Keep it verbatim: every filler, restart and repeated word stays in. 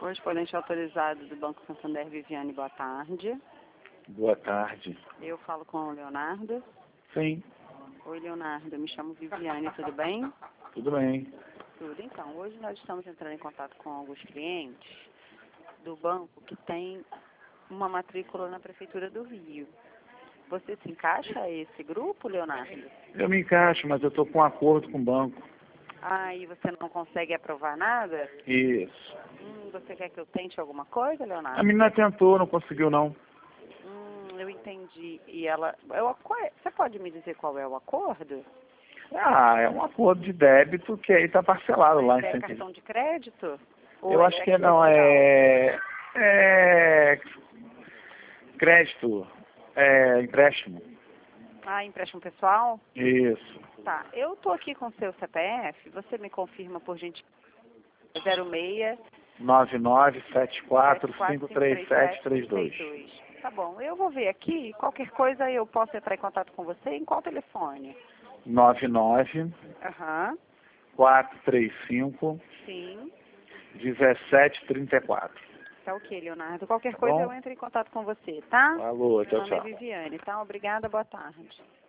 Correspondente autorizado do Banco Santander, Viviane, boa tarde. Boa tarde. Eu falo com o Leonardo. Sim, Oi, Leonardo, eu me chamo Viviane, tudo bem? tudo bem. Tudo. Então, hoje nós estamos entrando em contato com alguns clientes do banco que tem uma matrícula na Prefeitura do Rio. Você se encaixa a esse grupo, Leonardo? Eu me encaixo, mas eu estou com um acordo com o banco. Ah, e você não consegue aprovar nada? Isso. Hum, você quer que eu tente alguma coisa, Leonardo? A menina tentou, não conseguiu não. Hum, eu entendi. E ela... Eu, qual é- você pode me dizer qual é o acordo? Ah, é um acordo de débito que aí está parcelado lá Mas em é cento e cartão de crédito? Ou Eu é acho que cheque não, especial? é... É... Crédito, é empréstimo. Ah, empréstimo pessoal? Isso. Tá. Eu tô aqui com o seu C P F. Você me confirma por gentileza? zero seis nove nove sete quatro sete quatro cinco cinco três três sete sete três seis dois. dois. Tá bom. Eu vou ver aqui. Qualquer coisa eu posso entrar em contato com você. Em qual telefone? nove nove Aham. quatro três cinco Sim. um sete três quatro. Tá ok, Leonardo. Qualquer Tá coisa bom? eu entro em contato com você, tá? Falou, Meu tchau, nome é tchau. Viviane, tá? Obrigada, boa tarde.